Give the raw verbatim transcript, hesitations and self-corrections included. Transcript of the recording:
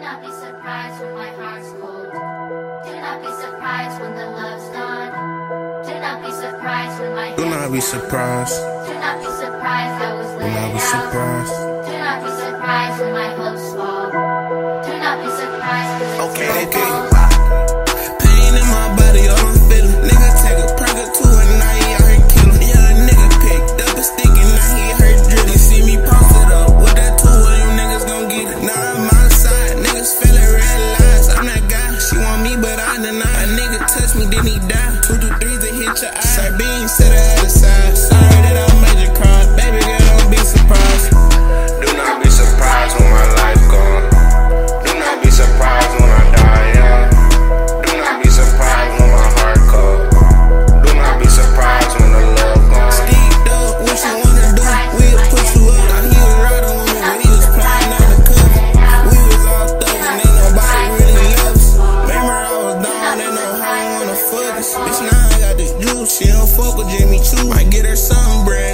not be surprised when my heart's cold. Do not be surprised when the love's gone. Do not be surprised when my Do not be surprised. Do not be surprised I was Do let not be out. surprised. Do not be surprised when my hopes fall. Do not be surprised when it's Okay, your okay. fault. Pain in my body, all I'm feeling. Nigga take a perk or two and now he out here killing. Young nigga picked up a stick and now he hurt drilling. You see me post it up with that tool, well, you niggas gon' get it. Now I'm outside, niggas feeling red lies. I'm that guy, she want me but I deny. A nigga touch me, then he die. Two to threes that hit your eye. Sardine set her at the side. Sorry that I made you cry. Baby girl, don't be surprised. Do not be surprised when my life gone. Do not be surprised when I die young. Do not be surprised when my heart cold. Do not be surprised when the love gone. Steeped up, what you wanna do? We'll put you up. Now he was riding with me when he was playing out the cup. We was all thuggin', ain't nobody really love us. Remember I was down, ain't no how I wanna fuck us. Bitch, now I got this juice, she don't fuck with Jimmy Choo. Might get her something brand